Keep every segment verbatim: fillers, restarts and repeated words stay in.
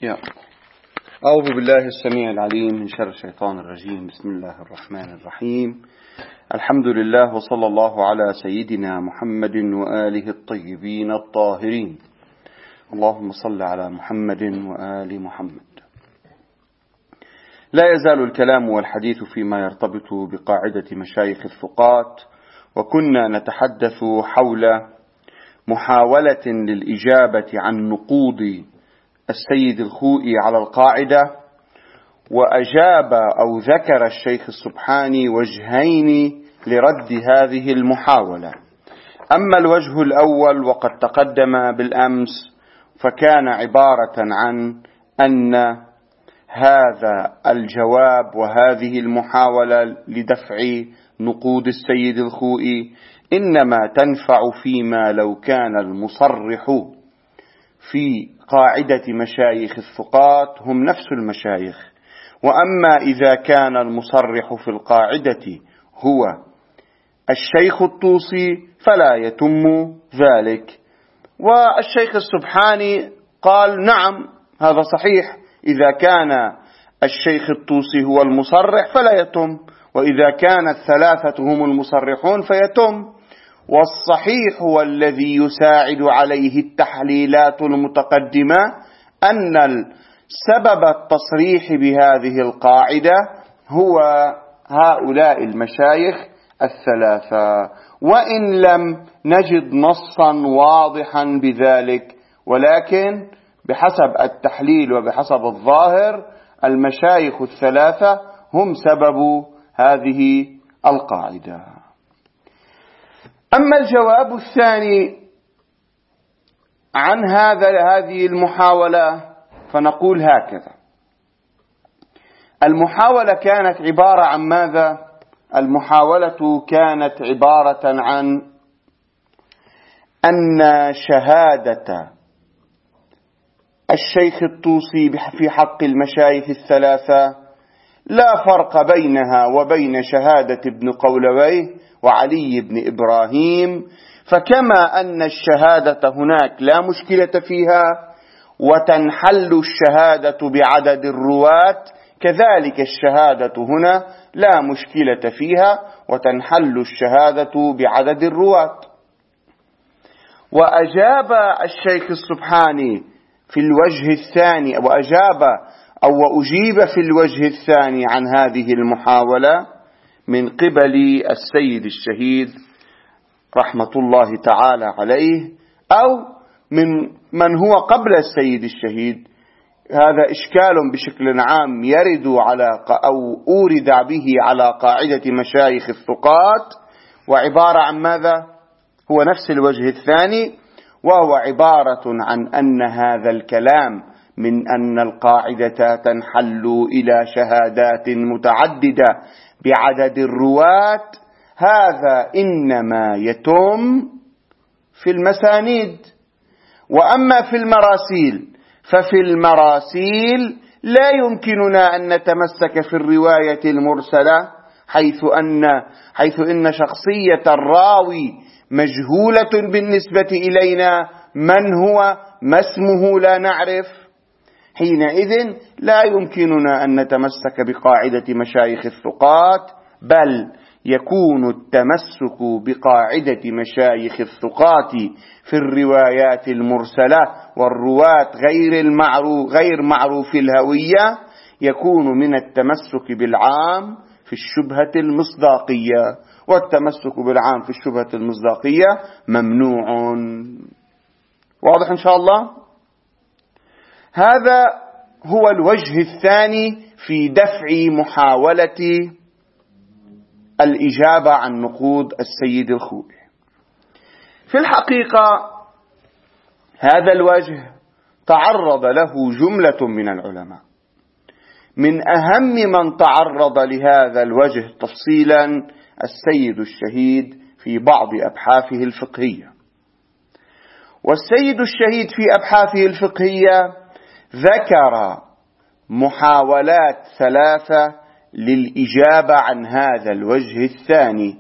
يا أعوذ بالله السميع العليم من شر الشيطان الرجيم. بسم الله الرحمن الرحيم. الحمد لله وصلى الله على سيدنا محمد وآله الطيبين الطاهرين. اللهم صل على محمد وآل محمد. لا يزال الكلام والحديث فيما يرتبط بقاعدة مشايخ الثقات، وكنا نتحدث حول محاولة للإجابة عن نقوض السيد الخوئي على القاعدة، وأجاب أو ذكر الشيخ السبحاني وجهين لرد هذه المحاولة. أما الوجه الأول وقد تقدم بالأمس فكان عبارة عن أن هذا الجواب وهذه المحاولة لدفع نقوض السيد الخوئي إنما تنفع فيما لو كان المصرح في قاعدة مشايخ الثقات هم نفس المشايخ، وأما إذا كان المصرح في القاعدة هو الشيخ الطوسي فلا يتم ذلك. والشيخ السبحاني قال نعم هذا صحيح، إذا كان الشيخ الطوسي هو المصرح فلا يتم، وإذا كان الثلاثة هم المصرحون فيتم. والصحيح والذي يساعد عليه التحليلات المتقدمة أن سبب التصريح بهذه القاعدة هو هؤلاء المشايخ الثلاثة، وإن لم نجد نصا واضحا بذلك، ولكن بحسب التحليل وبحسب الظاهر المشايخ الثلاثة هم سبب هذه القاعدة. أما الجواب الثاني عن هذا هذه المحاولة فنقول هكذا: المحاولة كانت عبارة عن ماذا؟ المحاولة كانت عبارة عن أن شهادة الشيخ الطوسي في حق المشايخ الثلاثة لا فرق بينها وبين شهادة ابن قولويه وعلي بن إبراهيم، فكما أن الشهادة هناك لا مشكلة فيها وتنحل الشهادة بعدد الرواة، كذلك الشهادة هنا لا مشكلة فيها وتنحل الشهادة بعدد الرواة. وأجاب الشيخ السبحاني في الوجه الثاني، وأجاب أو وأجيب في الوجه الثاني عن هذه المحاولة من قبل السيد الشهيد رحمة الله تعالى عليه، أو من من هو قبل السيد الشهيد. هذا إشكال بشكل عام يرد على أو أورد به على قاعدة مشايخ الثقات، وعبارة عن ماذا؟ هو نفس الوجه الثاني، وهو عبارة عن أن هذا الكلام من أن القاعدة تنحل إلى شهادات متعددة بعدد الرواة، هذا إنما يتم في المسانيد. وأما في المراسيل ففي المراسيل لا يمكننا أن نتمسك في الرواية المرسلة، حيث أن حيث إن شخصية الراوي مجهولة بالنسبة إلينا، من هو ما اسمه لا نعرف، حينئذ لا يمكننا أن نتمسك بقاعدة مشايخ الثقات، بل يكون التمسك بقاعدة مشايخ الثقات في الروايات المرسلة والرواة غير المعروف غير معروف الهوية يكون من التمسك بالعام في الشبهة المصداقية، والتمسك بالعام في الشبهة المصداقية ممنوع. واضح إن شاء الله؟ هذا هو الوجه الثاني في دفع محاولة الإجابة عن نقوض السيد الخوئي. في الحقيقة هذا الوجه تعرض له جملة من العلماء. من أهم من تعرض لهذا الوجه تفصيلا السيد الشهيد في بعض أبحاثه الفقهية. والسيد الشهيد في أبحاثه الفقهية ذكر محاولات ثلاثة للإجابة عن هذا الوجه الثاني،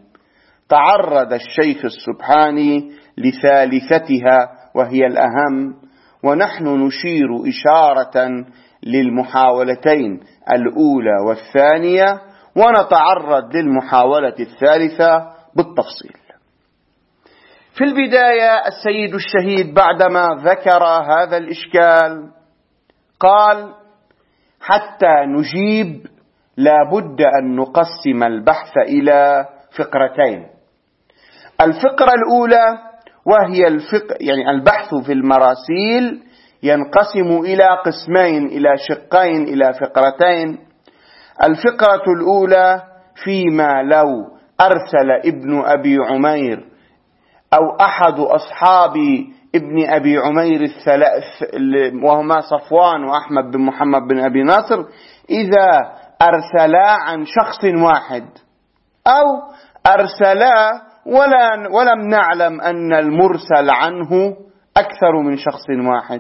تعرض الشيخ السبحاني لثالثتها وهي الأهم، ونحن نشير إشارة للمحاولتين الأولى والثانية، ونتعرض للمحاولة الثالثة بالتفصيل. في البداية السيد الشهيد بعدما ذكر هذا الإشكال قال: حتى نجيب لابد أن نقسم البحث إلى فقرتين. الفقرة الأولى وهي الفق... يعني البحث في المراسيل ينقسم إلى قسمين، إلى شقين، إلى فقرتين. الفقرة الأولى فيما لو أرسل ابن أبي عمير أو أحد أصحاب ابن أبي عمير الثلاث وهما صفوان وأحمد بن محمد بن أبي ناصر، إذا أرسلا عن شخص واحد أو أرسلا ولا ولم نعلم أن المرسل عنه أكثر من شخص واحد.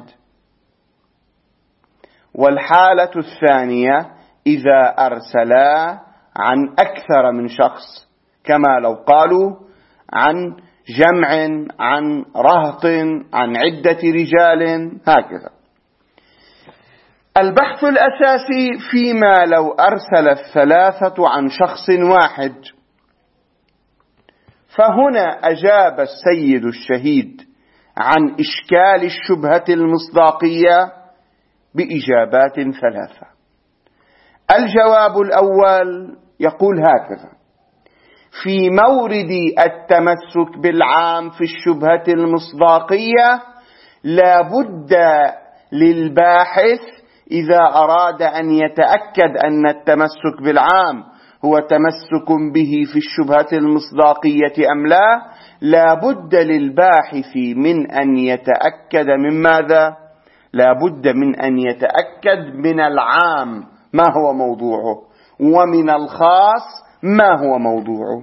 والحالة الثانية إذا أرسلا عن أكثر من شخص، كما لو قالوا عن جمع، عن رهط، عن عدة رجال، هكذا. البحث الأساسي فيما لو أرسل الثلاثة عن شخص واحد، فهنا أجاب السيد الشهيد عن إشكال الشبهة المصداقية بإجابات ثلاثة. الجواب الأول يقول هكذا: في مورد التمسك بالعام في الشبهة المصداقية لا بد للباحث إذا أراد أن يتأكد أن التمسك بالعام هو تمسك به في الشبهة المصداقية أم لا، لا بد للباحث من أن يتأكد من ماذا؟ لا بد من أن يتأكد من العام ما هو موضوعه، ومن الخاص ما هو موضوعه.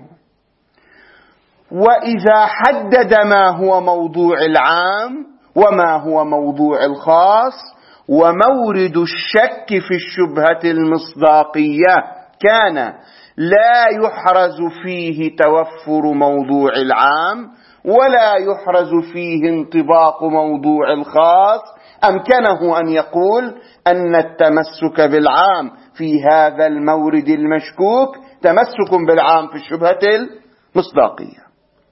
وإذا حدد ما هو موضوع العام وما هو موضوع الخاص، ومورد الشك في الشبهة المصداقية كان لا يحرز فيه توفر موضوع العام ولا يحرز فيه انطباق موضوع الخاص، أمكنه أن يقول أن التمسك بالعام في هذا المورد المشكوك تمسك بالعام في الشبهة المصداقية.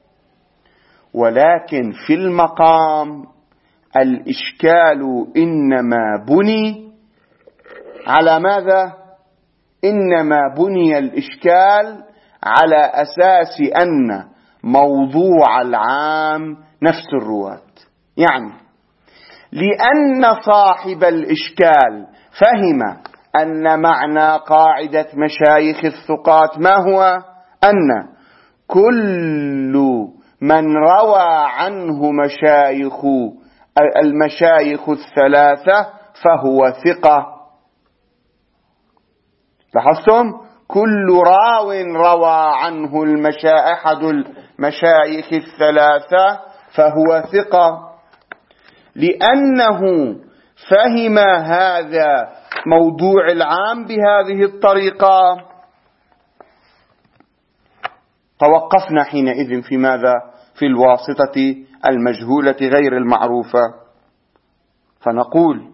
ولكن في المقام الإشكال إنما بني على ماذا؟ إنما بني الإشكال على أساس أن موضوع العام نفس الرواة، يعني لأن صاحب الإشكال فهم أن معنى قاعدة مشايخ الثقات ما هو؟ أن كل من روى عنه مشايخ المشايخ الثلاثة فهو ثقة. لاحظتم؟ كل راو روى عنه المشا... أحد المشايخ الثلاثة فهو ثقة، لأنه فهم هذا موضوع العام بهذه الطريقة. توقفنا حينئذ في ماذا؟ في الواسطة المجهولة غير المعروفة، فنقول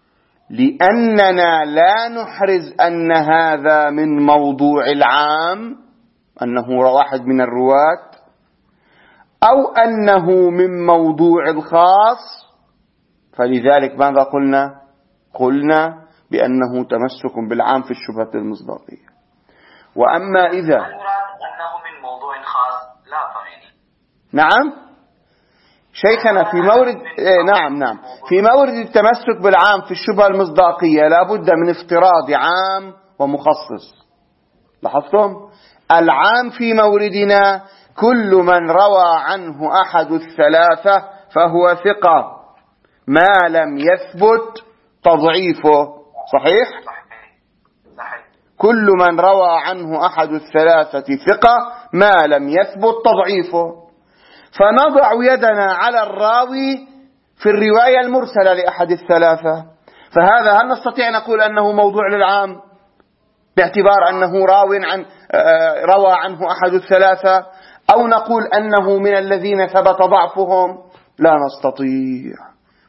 لأننا لا نحرز أن هذا من موضوع العام، أنه واحد من الرواة، أو أنه من موضوع الخاص، فلذلك ماذا قلنا؟ قلنا بأنه تمسك بالعام في الشبهة المصداقية. وأما إذا أنه من موضوع خاص لا فعلي. نعم شيخنا، في مورد إيه نعم نعم في مورد التمسك بالعام في الشبهة المصداقية لا بد من افتراض عام ومخصص. لاحظتم؟ العام في موردنا كل من روى عنه أحد الثلاثة فهو ثقة ما لم يثبت تضعيفه. صحيح؟ صحيح. كل من روى عنه أحد الثلاثة ثقة ما لم يثبت تضعيفه. فنضع يدنا على الراوي في الرواية المرسلة لأحد الثلاثة، فهذا هل نستطيع أن نقول أنه موضوع للعام باعتبار أنه راو عن روى عنه أحد الثلاثة، أو نقول أنه من الذين ثبت ضعفهم؟ لا نستطيع.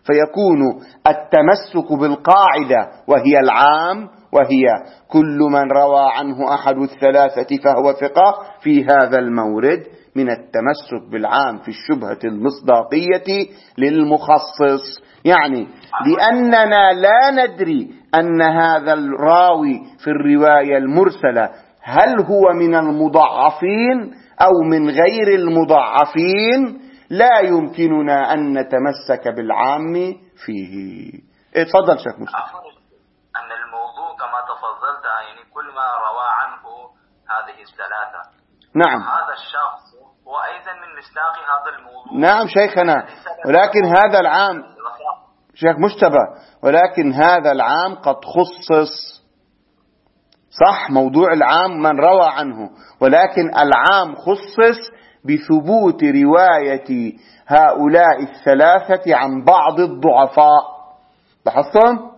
فيكون التمسك بالقاعدة وهي العام، وهي كل من روى عنه أحد الثلاثة فهو ثقة، في هذا المورد من التمسك بالعام في الشبهة المصداقية للمخصص. يعني لأننا لا ندري أن هذا الراوي في الرواية المرسلة هل هو من المضعفين أو من غير المضعفين، لا يمكننا أن نتمسك بالعام فيه. اتفضل شيخ مصطفى. أن الموضوع كما تفضلت يعني كل ما روى عنه هذه الثلاثة. نعم. هذا الشخص هو أيضا من مصداق هذا الموضوع. نعم شيخنا، ولكن هذا العام شيخ مجتبى، ولكن هذا العام قد خصص، صح، موضوع العام من روى عنه، ولكن العام خصص بثبوت رواية هؤلاء الثلاثة عن بعض الضعفاء. لاحظتم؟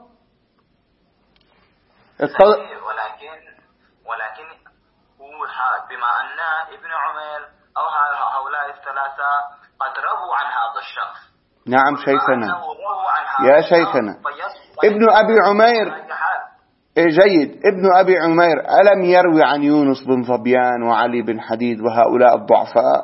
ولكن ولكن هو بما أن ابن عمير أو هؤلاء الثلاثة قد رووا عن هذا الشخص. نعم شيخنا، يا شيخنا، ابن أبي عمير جيد، ابن أبي عمير ألم يروي عن يونس بن ظبيان وعلي بن حديد وهؤلاء الضعفاء؟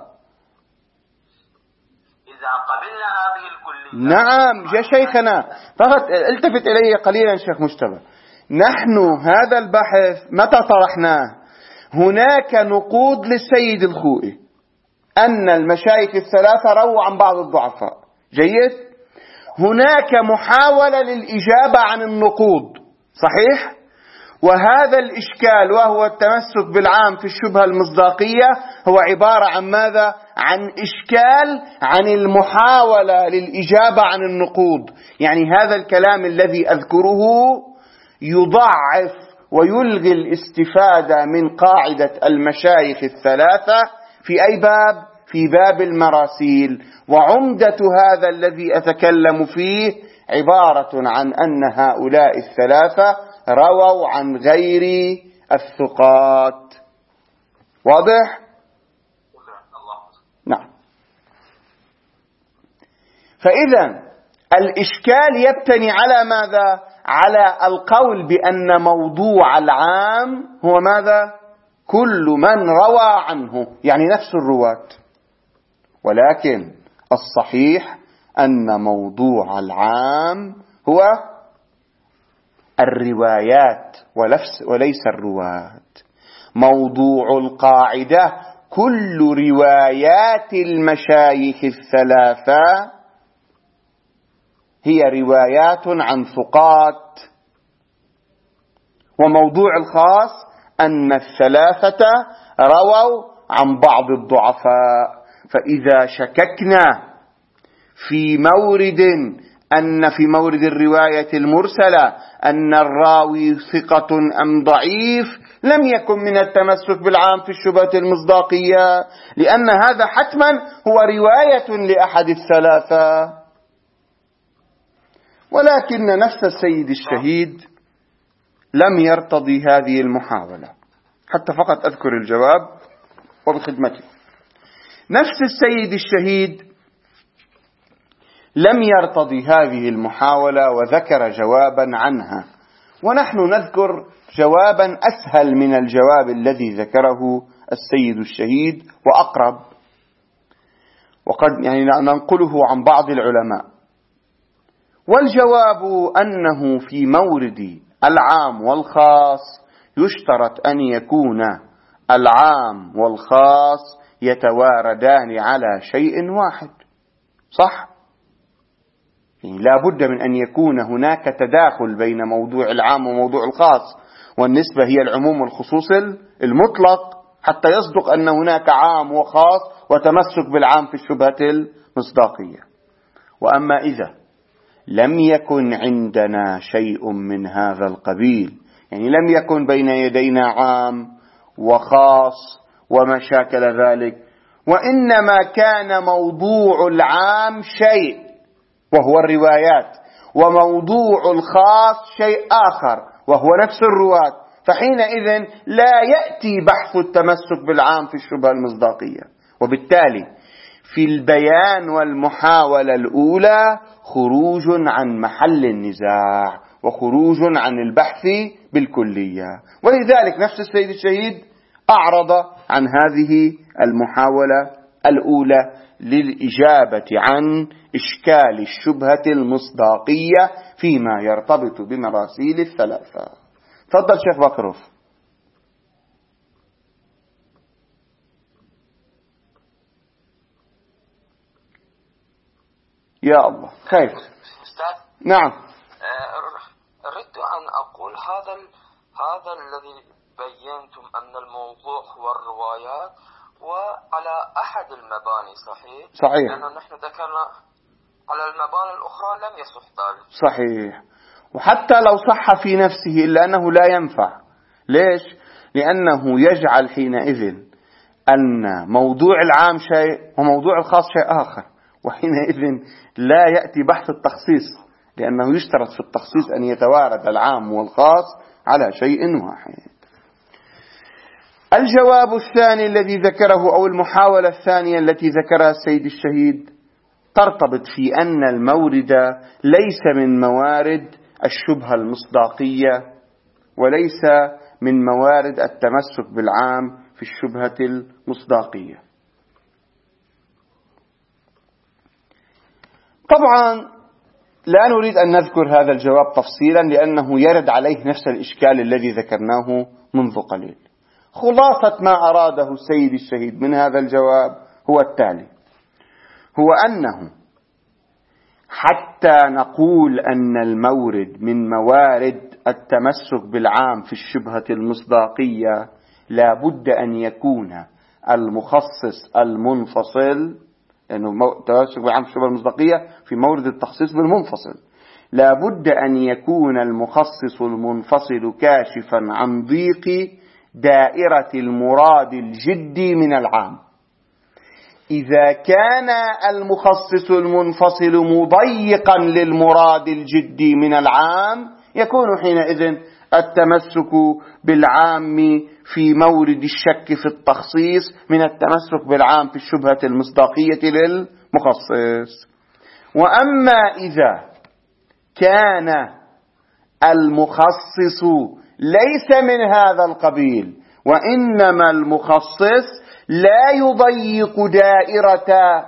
إذا قبلنا هذه الكلية. نعم يا شيخنا، فقط التفت إلي قليلا شيخ مجتبى. نحن هذا البحث متى طرحناه؟ هناك نقود للسيد الخوئي أن المشايخ الثلاثة رووا عن بعض الضعفاء، جيد. هناك محاولة للإجابة عن النقود، صحيح. وهذا الإشكال وهو التمسك بالعام في الشبهة المصداقية هو عبارة عن ماذا؟ عن إشكال عن المحاولة للإجابة عن النقود. يعني هذا الكلام الذي أذكره يضعف ويلغي الاستفادة من قاعدة المشايخ الثلاثة في أي باب؟ في باب المراسيل. وعمدة هذا الذي أتكلم فيه عبارة عن أن هؤلاء الثلاثة رووا عن غير الثقات. واضح؟ نعم. فإذا الإشكال يبتني على ماذا؟ على القول بأن موضوع العام هو ماذا؟ كل من روى عنه، يعني نفس الرواة. ولكن الصحيح أن موضوع العام هو الروايات وليس الرواة. موضوع القاعدة كل روايات المشايخ الثلاثة هي روايات عن ثقات. وموضوع الخاص أن الثلاثة رووا عن بعض الضعفاء. فإذا شككنا في مورد أن في مورد الرواية المرسلة أن الراوي ثقة أم ضعيف، لم يكن من التمسك بالعام في الشبهة المصداقية، لأن هذا حتما هو رواية لأحد الثلاثة. ولكن نفس السيد الشهيد لم يرتضي هذه المحاولة، حتى فقط أذكر الجواب وبخدمته. نفس السيد الشهيد لم يرتضي هذه المحاولة وذكر جوابا عنها، ونحن نذكر جوابا أسهل من الجواب الذي ذكره السيد الشهيد وأقرب، وقد يعني ننقله عن بعض العلماء. والجواب أنه في مورد العام والخاص يشترط أن يكون العام والخاص يتواردان على شيء واحد، صح؟ يعني لا بد من أن يكون هناك تداخل بين موضوع العام وموضوع الخاص، والنسبة هي العموم والخصوص المطلق، حتى يصدق أن هناك عام وخاص وتمسك بالعام في الشبهة المصداقية. وأما إذا لم يكن عندنا شيء من هذا القبيل، يعني لم يكن بين يدينا عام وخاص وما شاكل ذلك، وإنما كان موضوع العام شيء وهو الروايات، وموضوع الخاص شيء آخر وهو نفس الرواة، فحينئذ لا يأتي بحث التمسك بالعام في الشبهة المصداقية. وبالتالي في البيان والمحاولة الأولى خروج عن محل النزاع وخروج عن البحث بالكلية. ولذلك نفس السيد الشهيد أعرض عن هذه المحاولة الأولى للإجابة عن إشكال الشبهة المصداقية فيما يرتبط بمراسيل الثلاثة. تفضل شيخ بكروف. يا الله خير. نعم. أردت أن أقول هذا هذا الذي بينتم أن الموضوع هو الروايات وعلى أحد المباني صحيح؟ صحيح. لأن نحن ذكرنا على المباني الأخرى لم يصح ذلك. صحيح. وحتى لو صح في نفسه إلا أنه لا ينفع. ليش؟ لأنه يجعل حينئذ أن موضوع العام شيء وموضوع الخاص شيء آخر، وحينئذ لا يأتي بحث التخصيص، لأنه يشترط في التخصيص أن يتوارد العام والخاص على شيء واحد. الجواب الثاني الذي ذكره أو المحاولة الثانية التي ذكرها السيد الشهيد ترتبط في أن المورد ليس من موارد الشبهة المصداقية وليس من موارد التمسك بالعام في الشبهة المصداقية. طبعا لا نريد أن نذكر هذا الجواب تفصيلا لأنه يرد عليه نفس الإشكال الذي ذكرناه منذ قليل. خلاصة ما أراده السيد الشهيد من هذا الجواب هو التالي: هو أنه حتى نقول أن المورد من موارد التمسك بالعام في الشبهة المصداقية لا بد أن يكون المخصص المنفصل، لأنه التمسك بالعام في الشبهة المصداقية في مورد التخصيص بالمنفصل، لا بد أن يكون المخصص المنفصل كاشفا عن ضيق دائرة المراد الجدي من العام. إذا كان المخصص المنفصل مضيقا للمراد الجدي من العام يكون حينئذ التمسك بالعام في مورد الشك في التخصيص من التمسك بالعام في الشبهة المصداقية للمخصص. وأما إذا كان المخصص ليس من هذا القبيل وإنما المخصص لا يضيق دائرة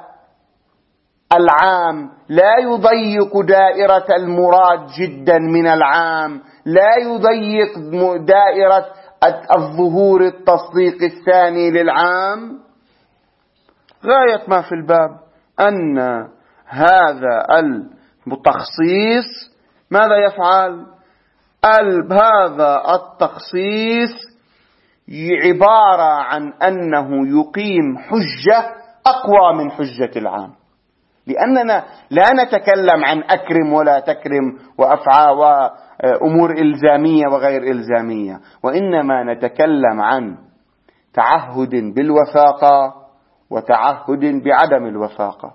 العام، لا يضيق دائرة المراد جدا من العام، لا يضيق دائرة الظهور التصديق الثاني للعام، غاية ما في الباب أن هذا التخصيص ماذا يفعل؟ هذا التخصيص عبارة عن أنه يقيم حجة أقوى من حجة العام، لأننا لا نتكلم عن أكرم ولا تكرم وأفعى وأمور إلزامية وغير إلزامية، وإنما نتكلم عن تعهد بالوثاقة وتعهد بعدم الوثاقة.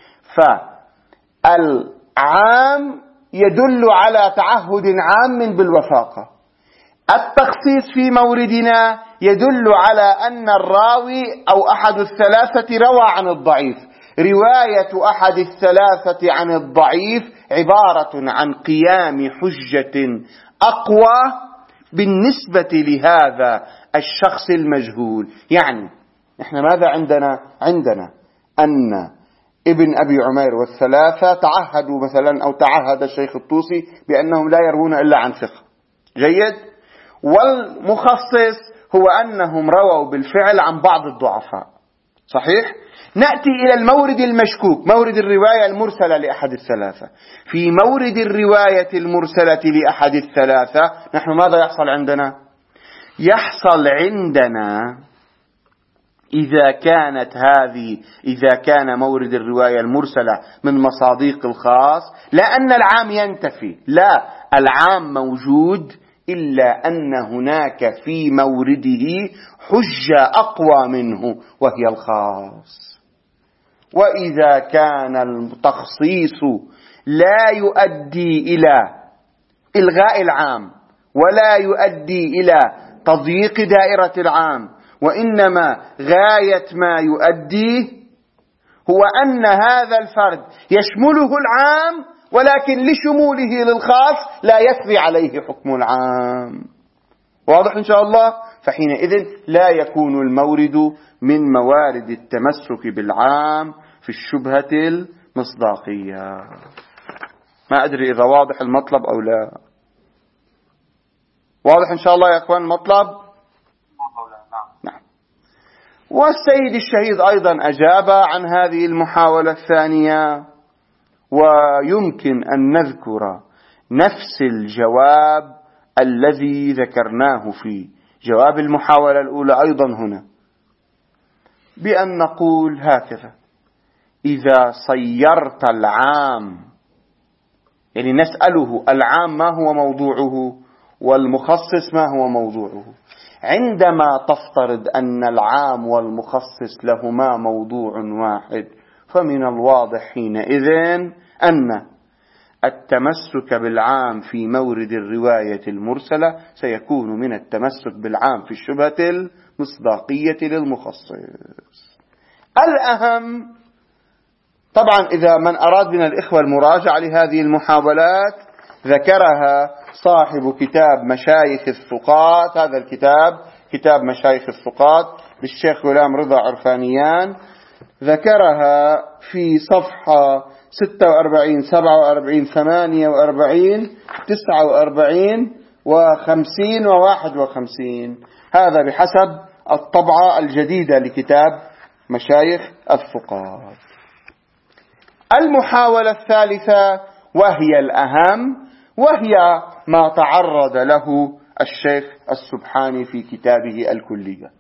فالعام يدل على تعهد عام بالوثاقة، التخصيص في موردنا يدل على أن الراوي أو أحد الثلاثة روى عن الضعيف. رواية أحد الثلاثة عن الضعيف عبارة عن قيام حجة أقوى بالنسبة لهذا الشخص المجهول. يعني إحنا ماذا عندنا؟ عندنا أن ابن أبي عمير والثلاثة تعهدوا مثلا أو تعهد الشيخ الطوسي بأنهم لا يروون إلا عن ثقة، جيد، والمخصص هو أنهم رووا بالفعل عن بعض الضعفاء، صحيح. نأتي إلى المورد المشكوك، مورد الرواية المرسلة لأحد الثلاثة. في مورد الرواية المرسلة لأحد الثلاثة نحن ماذا يحصل عندنا؟ يحصل عندنا إذا كانت هذه إذا كان مورد الرواية المرسلة من مصاديق الخاص لا أن العام ينتفي، لا، العام موجود، إلا أن هناك في مورده حجة أقوى منه وهي الخاص. وإذا كان التخصيص لا يؤدي إلى إلغاء العام ولا يؤدي إلى تضييق دائرة العام، وإنما غاية ما يؤديه هو أن هذا الفرد يشمله العام، ولكن لشموله للخاص لا يسري عليه حكم العام. واضح إن شاء الله؟ فحينئذ لا يكون المورد من موارد التمسك بالعام في الشبهة المصداقية. ما أدري إذا واضح المطلب أو لا. واضح إن شاء الله يا أخوان المطلب؟ نعم. والسيد الشهيد أيضا أجاب عن هذه المحاولة الثانية، ويمكن أن نذكر نفس الجواب الذي ذكرناه في جواب المحاولة الأولى أيضا هنا، بأن نقول هكذا: إذا صيرت العام، يعني نسأله العام ما هو موضوعه والمخصص ما هو موضوعه، عندما تفترض أن العام والمخصص لهما موضوع واحد، فمن الواضح حينئذ أن التمسك بالعام في مورد الرواية المرسلة سيكون من التمسك بالعام في الشبهة المصداقية للمخصص. الأهم طبعا إذا من أراد من الإخوة المراجعة لهذه المحاولات ذكرها صاحب كتاب مشايخ الثقات، هذا الكتاب كتاب مشايخ الثقات للشيخ غلام رضا عرفانيان، ذكرها في صفحة ستة وأربعين سبعة وأربعين ثمانية وأربعين تسعة وأربعين وخمسين وواحد وخمسين، هذا بحسب الطبعة الجديدة لكتاب مشايخ الثقات. المحاولة الثالثة وهي الأهم، وهي ما تعرض له الشيخ السبحاني في كتابه الكليات.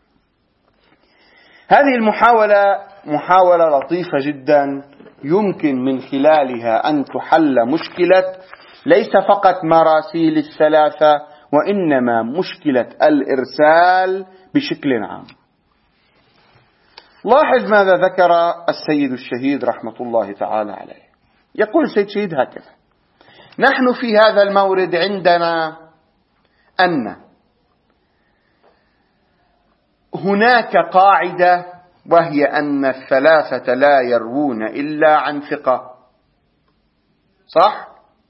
هذه المحاولة محاولة لطيفة جدا، يمكن من خلالها أن تحل مشكلة ليس فقط مراسيل الثلاثة، وإنما مشكلة الإرسال بشكل عام. لاحظ ماذا ذكر السيد الشهيد رحمة الله تعالى عليه. يقول السيد الشهيد هكذا: نحن في هذا المورد عندنا أن هناك قاعدة، وهي أن الثلاثة لا يروون إلا عن ثقة، صح؟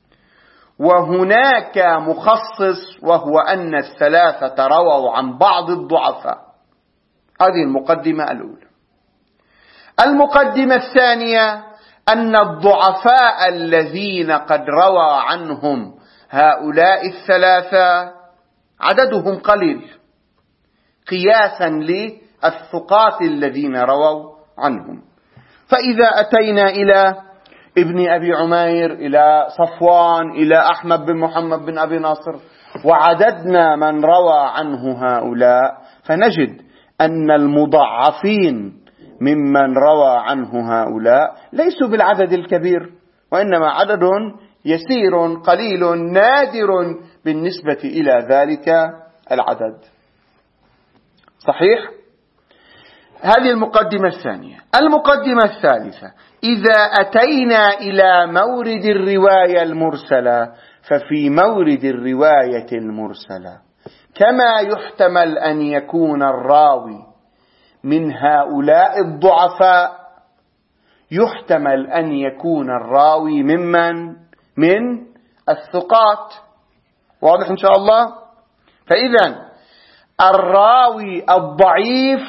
وهناك مخصص، وهو أن الثلاثة رووا عن بعض الضعفاء. هذه المقدمة الأولى. المقدمة الثانية أن الضعفاء الذين قد روى عنهم هؤلاء الثلاثة عددهم قليل قياسا للثقات الذين رووا عنهم. فإذا أتينا إلى ابن أبي عمير، إلى صفوان، إلى أحمد بن محمد بن أبي ناصر، وعددنا من روى عنه هؤلاء، فنجد أن المضعفين ممن روى عنه هؤلاء ليسوا بالعدد الكبير، وإنما عدد يسير قليل نادر بالنسبة إلى ذلك العدد. صحيح؟ هذه المقدمة الثانية. المقدمة الثالثة: إذا أتينا إلى مورد الرواية المرسلة، ففي مورد الرواية المرسلة كما يحتمل أن يكون الراوي من هؤلاء الضعفاء، يحتمل أن يكون الراوي ممن من الثقات. واضح إن شاء الله؟ فإذا الراوي الضعيف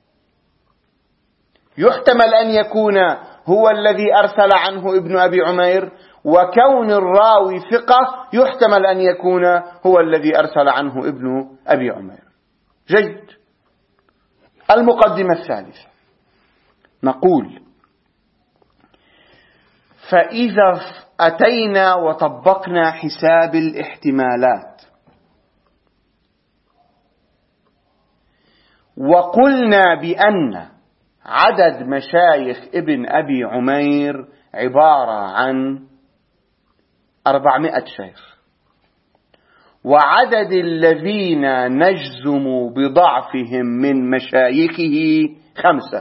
يحتمل أن يكون هو الذي أرسل عنه ابن أبي عمير، وكون الراوي ثقة يحتمل أن يكون هو الذي أرسل عنه ابن أبي عمير. جيد. المقدمة الثالثة نقول: فإذا أتينا وطبقنا حساب الاحتمالات وقلنا بأن عدد مشايخ ابن أبي عمير عبارة عن أربعمائة شيخ، وعدد الذين نجزم بضعفهم من مشايخه خمسة،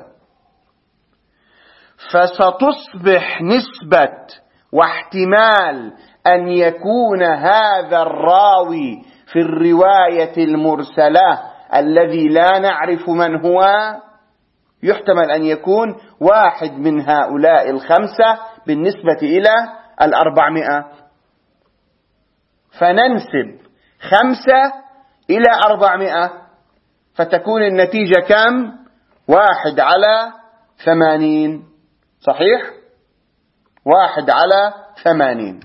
فستصبح نسبة واحتمال أن يكون هذا الراوي في الرواية المرسلة الذي لا نعرف من هو يحتمل أن يكون واحد من هؤلاء الخمسة بالنسبة إلى الأربعمائة، فننسب خمسة إلى أربعمائة، فتكون النتيجة كم؟ واحد على ثمانين. صحيح؟ واحد على ثمانين.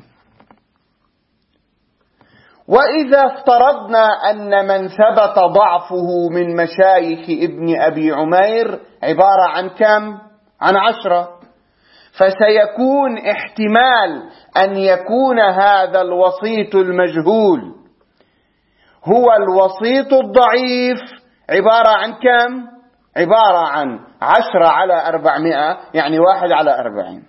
وإذا افترضنا أن من ثبت ضعفه من مشايخ ابن أبي عمير عبارة عن كم؟ عن عشرة، فسيكون احتمال أن يكون هذا الوسيط المجهول هو الوسيط الضعيف عبارة عن كم؟ عبارة عن عشرة على أربعمائة، يعني واحد على أربعين.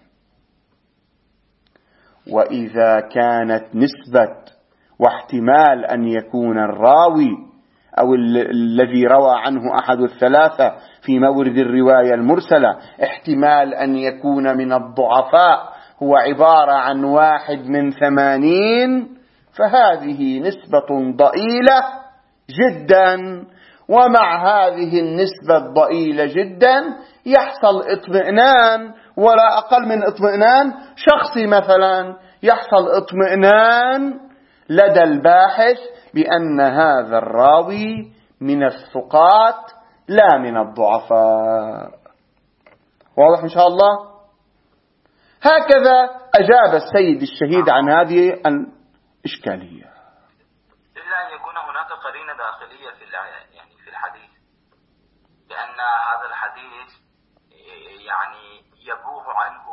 وإذا كانت نسبة واحتمال أن يكون الراوي أو الذي روى عنه أحد الثلاثة في مورد الرواية المرسلة احتمال أن يكون من الضعفاء هو عبارة عن واحد من ثمانين، فهذه نسبة ضئيلة جدا. ومع هذه النسبة الضئيلة جدا يحصل اطمئنان، ولا أقل من اطمئنان شخصي. مثلا يحصل اطمئنان لدى الباحث بأن هذا الراوي من الثقات لا من الضعفاء. واضح إن شاء الله؟ هكذا أجاب السيد الشهيد عن هذه الإشكالية. إلا أن يكون هناك قرينة داخلية في يعني في الحديث، لأن هذا الحديث يعني يبوح عنه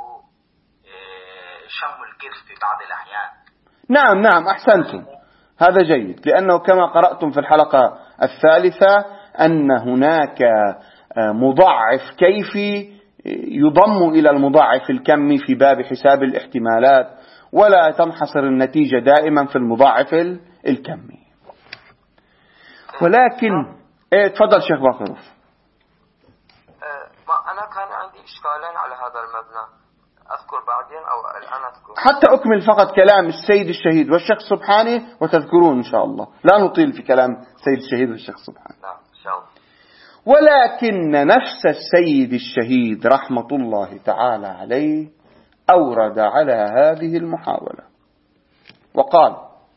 شم الكرس في بعض الأحيان. نعم نعم أحسنتم، هذا جيد، لأنه كما قرأتم في الحلقة الثالثة أن هناك مضاعف كيفي يضم إلى المضاعف الكمي في باب حساب الاحتمالات، ولا تنحصر النتيجة دائما في المضاعف الكمي. ولكن ايه تفضل شيخ باقروف. أنا كان عندي إشكالين على هذا المبنى، أذكر بعدين أو الآن أذكر؟ حتى أكمل فقط كلام السيد الشهيد والشيخ سبحانه وتذكرون إن شاء الله، لا نطيل في كلام السيد الشهيد والشيخ سبحانه. نعم إن شاء الله. ولكن نفس السيد الشهيد رحمة الله تعالى عليه أورد على هذه المحاولة وقال: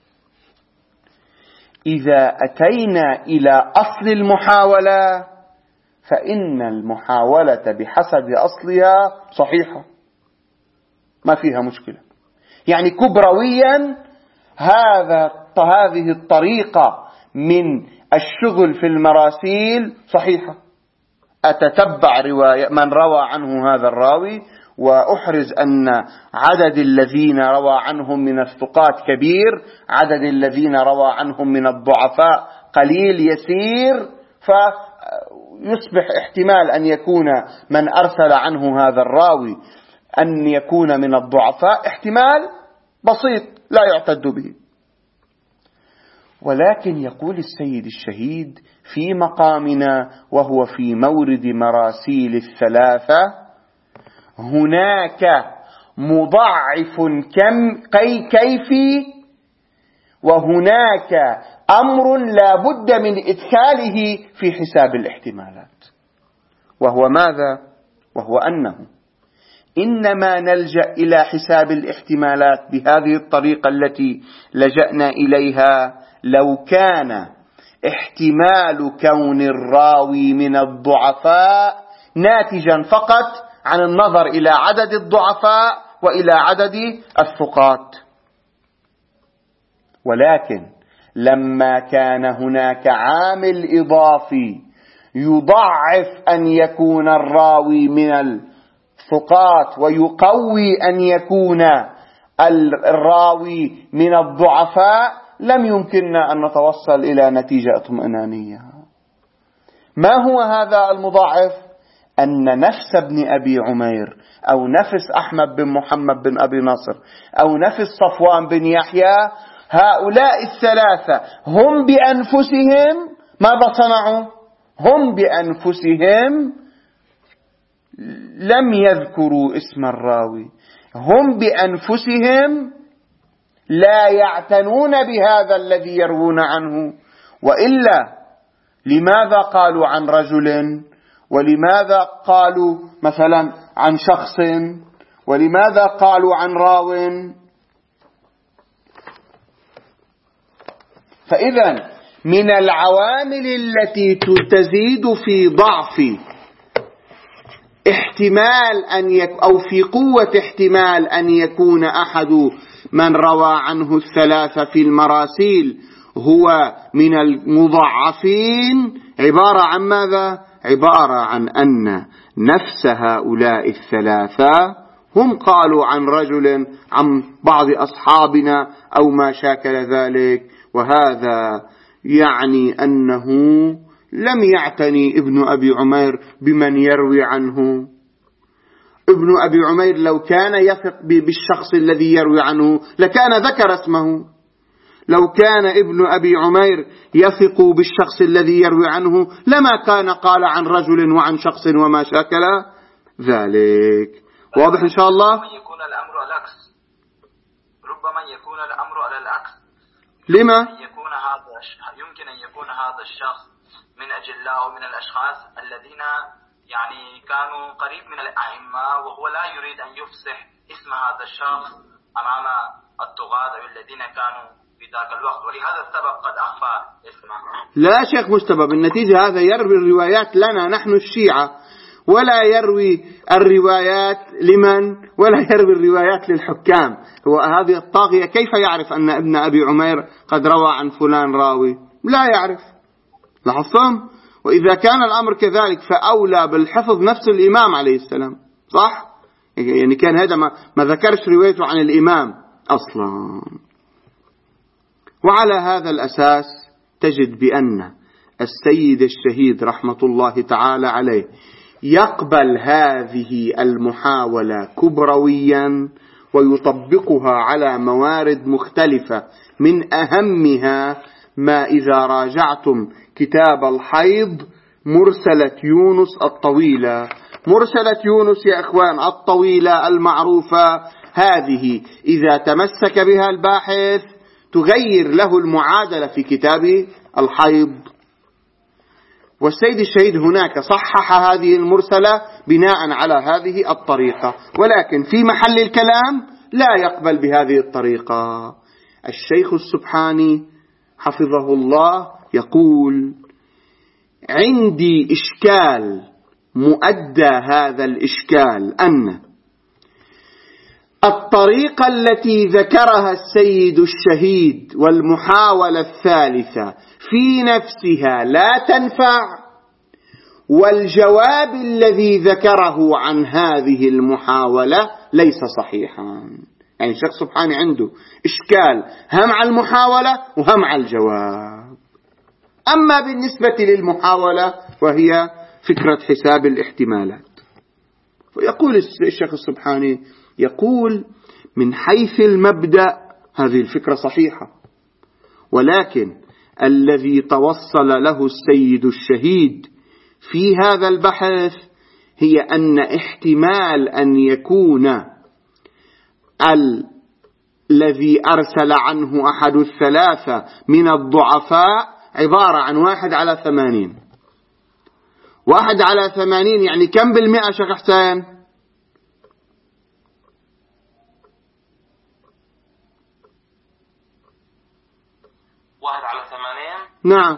إذا أتينا إلى أصل المحاولة فإن المحاولة بحسب أصلها صحيحة، ما فيها مشكلة. يعني كبرويا هذا هذه الطريقة من الشغل في المراسيل صحيحة. أتتبع رواية من روى عنه هذا الراوي وأحرز أن عدد الذين روى عنهم من الثقات كبير، عدد الذين روى عنهم من الضعفاء قليل يسير، فيصبح احتمال أن يكون من أرسل عنه هذا الراوي أن يكون من الضعفاء احتمال بسيط لا يعتد به. ولكن يقول السيد الشهيد في مقامنا وهو في مورد مراسيل الثلاثة: هناك مضاعف كم كي كيفي، وهناك أمر لا بد من إدخاله في حساب الاحتمالات، وهو ماذا؟ وهو أنه إنما نلجأ إلى حساب الاحتمالات بهذه الطريقة التي لجأنا إليها لو كان احتمال كون الراوي من الضعفاء ناتجا فقط عن النظر إلى عدد الضعفاء وإلى عدد الثقات. ولكن لما كان هناك عامل إضافي يضعف أن يكون الراوي من الثقات ويقوي أن يكون الراوي من الضعفاء، لم يمكننا أن نتوصل إلى نتيجة اطمئنانية. ما هو هذا المضاعف؟ أن نفس ابن أبي عمير أو نفس أحمد بن محمد بن أبي نصر أو نفس صفوان بن يحيى، هؤلاء الثلاثة هم بأنفسهم ماذا صنعوا؟ هم بأنفسهم لم يذكروا اسم الراوي، هم بأنفسهم لا يعتنون بهذا الذي يروون عنه. وإلا لماذا قالوا عن رجل ولماذا قالوا مثلا عن شخص، ولماذا قالوا عن راو. فإذا من العوامل التي تزيد في ضعف احتمال أن يك أو في قوة احتمال أن يكون أحد من روى عنه الثلاثة في المراسيل هو من المضعفين عبارة عن ماذا؟ عبارة عن أن نفس هؤلاء الثلاثة هم قالوا عن رجل عن بعض أصحابنا أو ما شاكل ذلك، وهذا يعني أنه لم يعتني ابن أبي عمير بمن يروي عنه. ابن أبي عمير لو كان يثق بالشخص الذي يروي عنه لكان ذكر اسمه، لو كان ابن أبي عمير يثق بالشخص الذي يروي عنه لما كان قال عن رجل وعن شخص وما شاكل ذلك. واضح إن شاء الله؟ ربما يكون الأمر العكس، ربما يكون الأمر على العكس. لما؟ يكون هذا يمكن أن يكون هذا الشخص من أجلاء ومن الأشخاص الذين يعني كانوا قريب من الأئمة، وهو لا يريد أن يفصح اسم هذا الشخص أمام الطغاة الذين كانوا في ذاك الوقت، ولهذا السبب قد أخفى اسمه. لا شيخ مجتبى، بالنتيجة هذا يروي الروايات لنا نحن الشيعة، ولا يروي الروايات لمن ولا يروي الروايات للحكام. هو هذه الطاغية كيف يعرف أن ابن أبي عمير قد روى عن فلان راوي؟ لا يعرف. لاحظتم؟ وإذا كان الأمر كذلك فأولى بالحفظ نفس الإمام عليه السلام، صح؟ يعني كان هذا ما, ما ذكرش روايته عن الإمام أصلا. وعلى هذا الأساس تجد بأن السيد الشهيد رحمة الله تعالى عليه يقبل هذه المحاولة كبرويا ويطبقها على موارد مختلفة، من أهمها ما إذا راجعتم كتاب الحيض مرسلة يونس الطويلة. مرسلة يونس يا إخوان الطويلة المعروفة هذه إذا تمسك بها الباحث تغير له المعادلة في كتاب الحيض. والسيد الشهيد هناك صحح هذه المرسلة بناء على هذه الطريقة، ولكن في محل الكلام لا يقبل بهذه الطريقة. الشيخ السبحاني حفظه الله يقول: عندي إشكال، مؤدى هذا الإشكال أن الطريقة التي ذكرها السيد الشهيد والمحاولة الثالثة في نفسها لا تنفع، والجواب الذي ذكره عن هذه المحاولة ليس صحيحا. يعني الشيخ سبحانه عنده إشكال هم على المحاولة وهم على الجواب. أما بالنسبة للمحاولة وهي فكرة حساب الاحتمالات، ويقول الشيخ السبحاني يقول من حيث المبدأ هذه الفكرة صحيحة، ولكن الذي توصل له السيد الشهيد في هذا البحث هي أن احتمال أن يكون الذي أرسل عنه أحد الثلاثة من الضعفاء عبارة عن واحد على ثمانين. واحد على ثمانين يعني كم بالمئة شيخ حسين؟ واحد على ثمانين. نعم.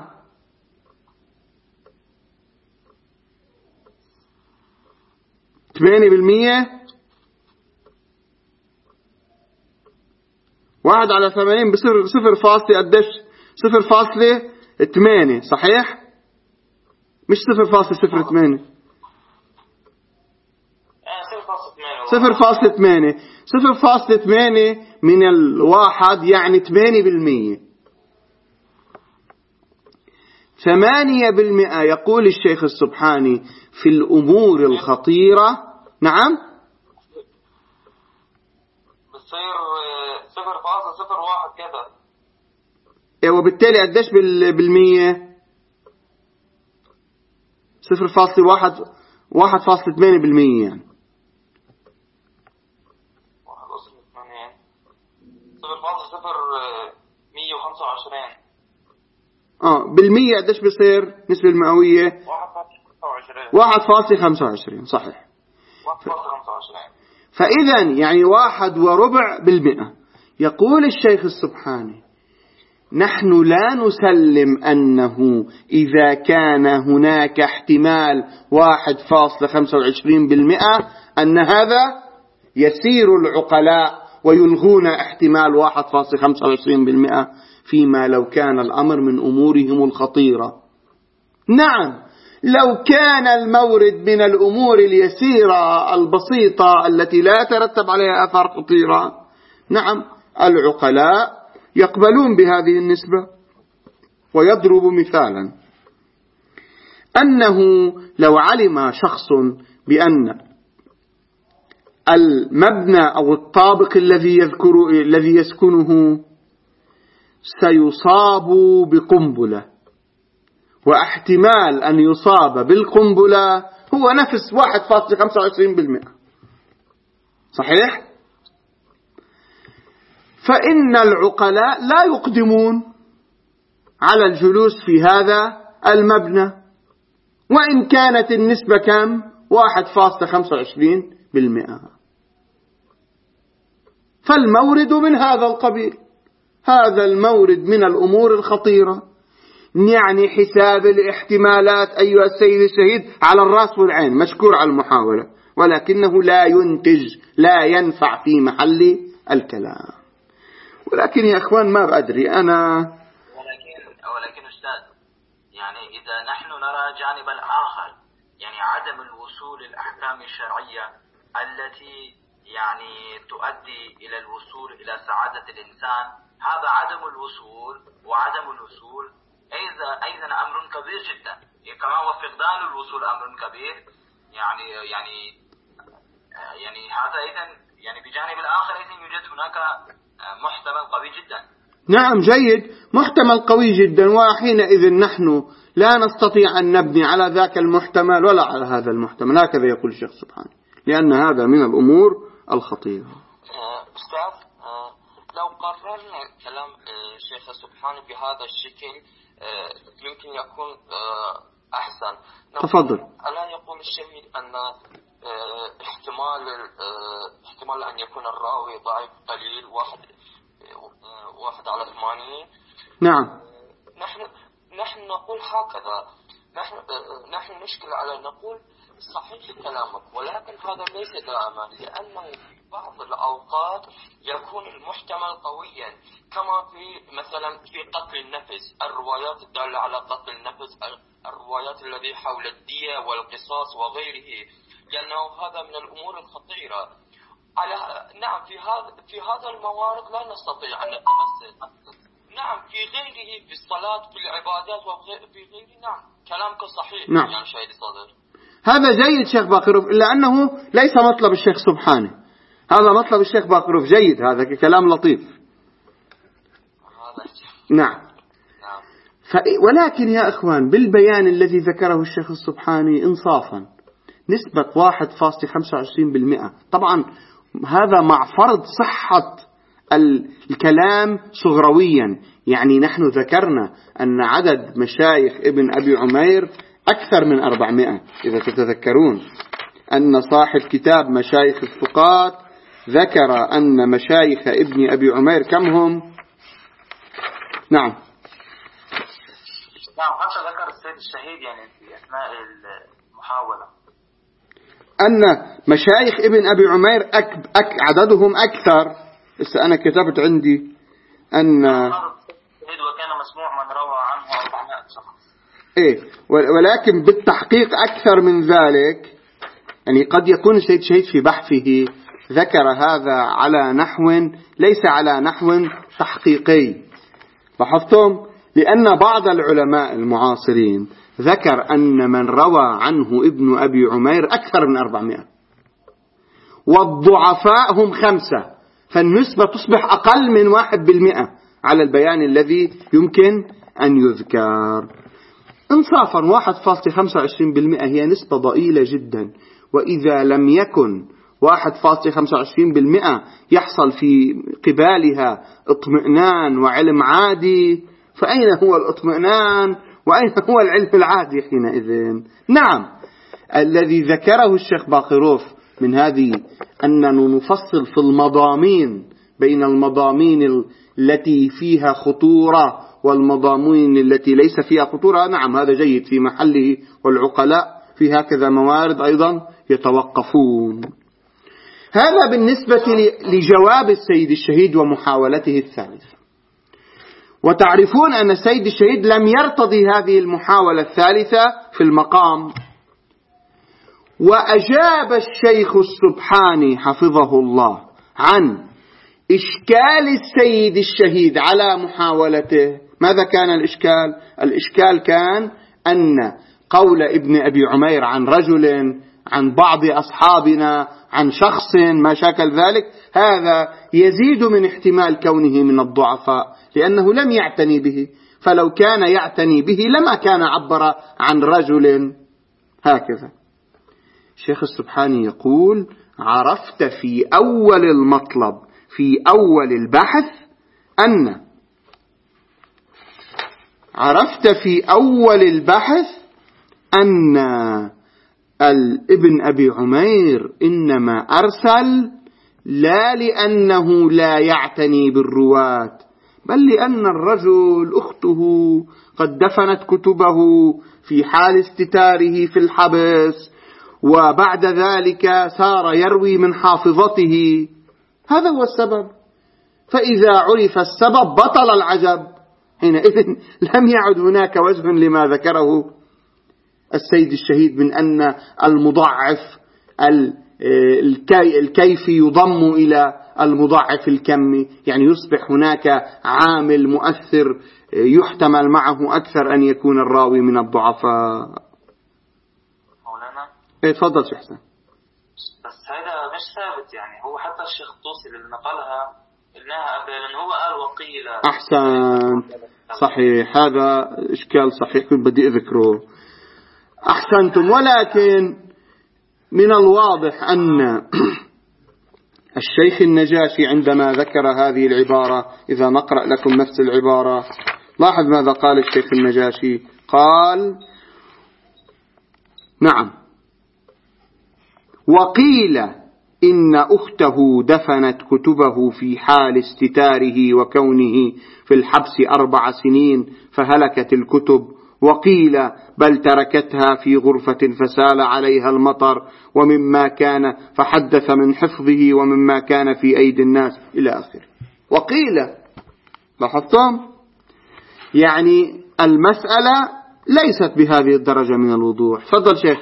ثمانية بالمئة. واحد على ثمانين بصفر صفر فاصلة قديش؟ صفر فاصلة ثمانية، صحيح؟ مش صفر فاصلة صفر ثمانية. صفر فاصلة ثمانية. صفر فاصلة ثمانية من الواحد يعني ثمانية بالمئة. ثمانية بالمئة يقول الشيخ السبحاني في الأمور الخطيرة. نعم بتصير صفر فاصلة صفر واحد كذا. وبالتالي قديش بالمية؟ صفر فاصلة واحد واحد فاصلة ثمانية بالمية يعني واحد فاصلة ثمانية صفر فاصلة صفر مية وخمسة وعشرين. اه بالمية قديش بيصير نسبة المئوية؟ واحد واحد فاصلة خمسة وعشرين صحيح. فإذا يعني واحد وربع بالمئة. يقول الشيخ السبحاني نحن لا نسلم أنه إذا كان هناك احتمال واحد فاصلة خمسة وعشرين بالمئة أن هذا يسير العقلاء ويلغون احتمال واحد فاصلة خمسة وعشرين بالمئة فيما لو كان الأمر من أمورهم الخطيرة. نعم، لو كان المورد من الأمور اليسيرة البسيطة التي لا يترتب عليها آثار خطيرة، نعم العقلاء يقبلون بهذه النسبة. ويضرب مثالا أنه لو علم شخص بأن المبنى أو الطابق الذي يذكر الذي يسكنه سيصاب بقنبلة، واحتمال أن يصاب بالقنبلة هو نفس واحد فاصلة خمسة وعشرين بالمئة صحيح؟ فإن العقلاء لا يقدمون على الجلوس في هذا المبنى وإن كانت النسبة كم؟ واحد فاصلة خمسة وعشرين بالمئة. فالمورد من هذا القبيل، هذا المورد من الأمور الخطيرة، يعني حساب الاحتمالات أيها السيد الشهيد على الرأس والعين، مشكور على المحاولة، ولكنه لا ينتج، لا ينفع في محل الكلام. ولكن يا أخوان ما بأدري أنا، ولكن ولكن أستاذ يعني إذا نحن نرى جانب الآخر، يعني عدم الوصول للأحكام الشرعية التي يعني تؤدي إلى الوصول إلى سعادة الإنسان، هذا عدم الوصول وعدم الوصول أيضا أيضا أمر كبير جدا، كما هو فقدان الوصول أمر كبير. يعني يعني يعني هذا أيضا يعني بجانب الآخر أيضا يوجد هناك محتمل قوي جدا. نعم جيد، محتمل قوي جدا، وحينئذ نحن لا نستطيع أن نبني على ذاك المحتمل ولا على هذا المحتمل، هكذا يقول الشيخ سبحانه، لأن هذا من الأمور الخطيرة. أستاذ لو قررنا كلام الشيخ سبحانه بهذا الشكل يمكن يكون أحسن. تفضل. ألا يقول الشهيد أن احتمال احتمال أن يكون الراوي ضعيف قليل، واحد واحد على ثمانين. نعم. نحن نحن نقول هكذا، نحن نحن نشكل على نقول صحيح كلامك، ولكن هذا ليس دائما، لأنه في بعض الأوقات يكون المحتمل قويا، كما في مثلا في قتل النفس، الروايات الدالة على قتل النفس، الروايات التي حول الدية والقصاص وغيره، لأنه هذا من الأمور الخطيرة. على نعم في هذا في هذا الموارد لا نستطيع أن نتمثل. نعم في غيره، في الصلاة، في العبادات وفي غيره. نعم كلامك صحيح. نعم. يعني شهيد صدر هذا جيد شيخ باقروف، إلا أنه ليس مطلب الشيخ سبحانه، هذا مطلب الشيخ باقروف. جيد، هذا كلام لطيف. نعم. ف... ولكن يا أخوان بالبيان الذي ذكره الشيخ السبحاني إنصافا نسبة واحد فاصلة خمسة وعشرين بالمئة، طبعا هذا مع فرض صحة الكلام صغرويا. يعني نحن ذكرنا أن عدد مشايخ ابن أبي عمير أكثر من أربعمائة، إذا تتذكرون أن صاحب كتاب مشايخ الثقات ذكر أن مشايخ ابن أبي عمير كم هم؟ نعم نعم حتى ذكر السيد الشهيد يعني في أثناء المحاولة أن مشايخ ابن أبي عمير أك أك عددهم أكثر. بس أنا كتبت عندي أن وكان مسموع من روى عنه أربعمائة شخص. إيه، ولكن بالتحقيق أكثر من ذلك. يعني قد يكون السيد الشهيد في بحثه ذكر هذا على نحو ليس على نحو تحقيقي. لاحظتم؟ لأن بعض العلماء المعاصرين ذكر أن من روى عنه ابن أبي عمير أكثر من أربعمائة، والضعفاء هم خمسة، فالنسبة تصبح أقل من واحد بالمئة على البيان الذي يمكن أن يذكر. انصافا واحد فاصلة خمسة وعشرين بالمئة هي نسبة ضئيلة جدا، وإذا لم يكن واحد فاصلة خمسة وعشرين بالمئة يحصل في قبالها اطمئنان وعلم عادي، فأين هو الاطمئنان وأين هو العلم العادي حينئذ؟ نعم، الذي ذكره الشيخ باقروف من هذه أننا نفصل في المضامين بين المضامين التي فيها خطورة والمضامين التي ليس فيها خطورة، نعم هذا جيد في محله، والعقلاء في هكذا موارد أيضا يتوقفون. هذا بالنسبة لجواب السيد الشهيد ومحاولته الثالثة. وتعرفون أن السيد الشهيد لم يرتضي هذه المحاولة الثالثة في المقام، وأجاب الشيخ السبحاني حفظه الله عن إشكال السيد الشهيد على محاولته. ماذا كان الإشكال؟ الإشكال كان أن قول ابن أبي عمير عن رجل، عن بعض أصحابنا، عن شخص، ما شاكل ذلك، هذا يزيد من احتمال كونه من الضعفاء لأنه لم يعتني به، فلو كان يعتني به لما كان عبر عن رجل هكذا. الشيخ السبحاني يقول: عرفت في أول المطلب في أول البحث أن عرفت في أول البحث أن ابن أبي عمير إنما أرسل لا لأنه لا يعتني بالرواة، بل لأن الرجل أخته قد دفنت كتبه في حال استتاره في الحبس، وبعد ذلك صار يروي من حافظته. هذا هو السبب. فإذا عرف السبب بطل العجب، حينئذ لم يعد هناك وجه لما ذكره السيد الشهيد من أن المضاعف الكيفي يضم إلى المضاعف الكمي، يعني يصبح هناك عامل مؤثر يحتمل معه أكثر أن يكون الراوي من الضعفاء. مولانا ايه تفضل شيخ حسن. بس هذا مش ثابت، يعني هو حتى الشيخ الطوسي اللي نقلها قلناها قبل هو قال وقيل. أحسن، صحيح، هذا إشكال صحيح كنت بدي أذكره. أحسنتم. ولكن من الواضح أن الشيخ النجاشي عندما ذكر هذه العبارة، إذا نقرأ لكم نفس العبارة، لاحظ ماذا قال الشيخ النجاشي. قال: نعم، وقيل إن أخته دفنت كتبه في حال استتاره وكونه في الحبس أربع سنين فهلكت الكتب، وقيل بل تركتها في غرفة فسال عليها المطر، ومما كان فحدث من حفظه ومما كان في أيدي الناس إلى آخره. وقيل، لاحظتم؟ يعني المسألة ليست بهذه الدرجة من الوضوح. تفضل شيخ.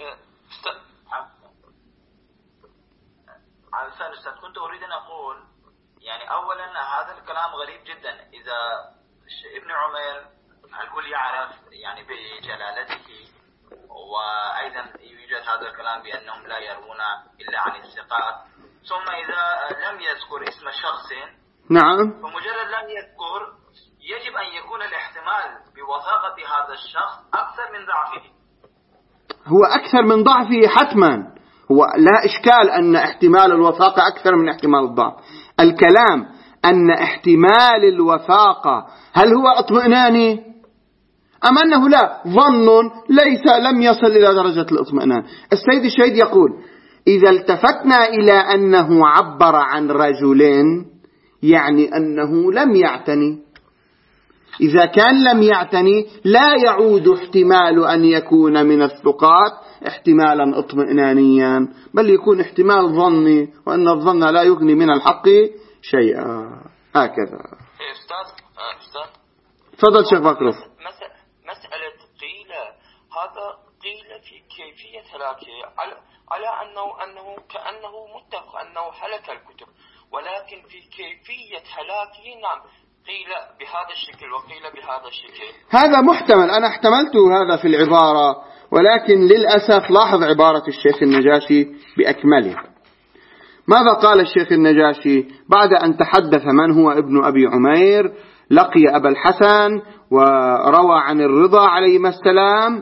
كنت أريد أن أقول يعني أولا هذا الكلام غريب جدا. إذا ابن عمير هل هو يعرف يعني بجلالته، وأيضا يوجد هذا الكلام بأنهم لا يروون إلا عن الثقات، ثم إذا لم يذكر اسم شخص، نعم، فمجرد لم يذكر يجب أن يكون الاحتمال بوثاقة هذا الشخص أكثر من ضعفه. هو أكثر من ضعفه حتما، هو لا إشكال أن احتمال الوثاقة أكثر من احتمال الضعف. الكلام أن احتمال الوثاقة هل هو اطمئناني أم أنه لا ظن ليس لم يصل إلى درجة الاطمئنان. السيد الشهيد يقول: إذا التفتنا إلى أنه عبر عن رجل يعني أنه لم يعتني. إذا كان لم يعتني لا يعود احتمال أن يكون من الثقات احتمالا اطمئنانيا، بل يكون احتمال ظني، وأن الظن لا يغني من الحق شيئا. هكذا. أستاذ أستاذ تفضل شيخ بكرف. مسألة قيل، هذا قيل في كيفية هلاكه على على أنه أنه كأنه متفق أنه هلك الكتب، ولكن في كيفية هلاكه نعم قيل بهذا الشكل وقيل بهذا الشكل. هذا محتمل، أنا احتملت هذا في العبارة، ولكن للأسف لاحظ عبارة الشيخ النجاشي بأكملها. ماذا قال الشيخ النجاشي بعد أن تحدث من هو ابن أبي عمير؟ لقي أبا الحسن وروى عن الرضا عليهما السلام،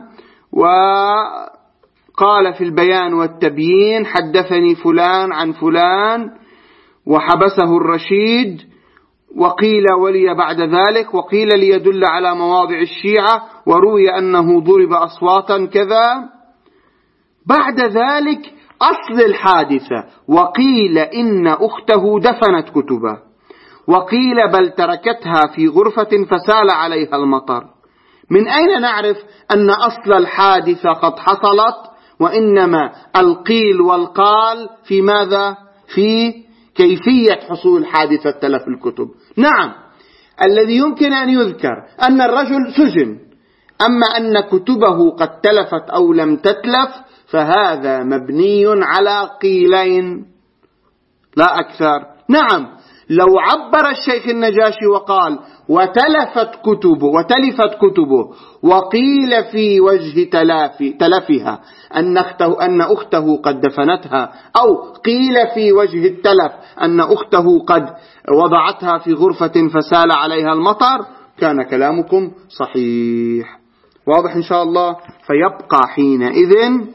وقال في البيان والتبيين: حدثني فلان عن فلان وحبسه الرشيد وقيل ولي بعد ذلك، وقيل ليدل على مواضع الشيعة، وروي أنه ضرب أصواتا كذا. بعد ذلك أصل الحادثة، وقيل إن أخته دفنت كتبه، وقيل بل تركتها في غرفة فسال عليها المطر. من أين نعرف أن أصل الحادثة قد حصلت؟ وإنما القيل والقال في ماذا؟ في كيفية حصول حادثة تلف الكتب. نعم، الذي يمكن أن يذكر أن الرجل سجن، أما أن كتبه قد تلفت أو لم تتلف فهذا مبني على قيلين لا أكثر. نعم، لو عبر الشيخ النجاشي وقال وتلفت كتبه وتلفت كتبه وقيل في وجه تلافي تلفها أن أخته, أن أخته قد دفنتها، أو قيل في وجه التلف أن أخته قد وضعتها في غرفة فسال عليها المطر، كان كلامكم صحيح. واضح إن شاء الله؟ فيبقى حينئذ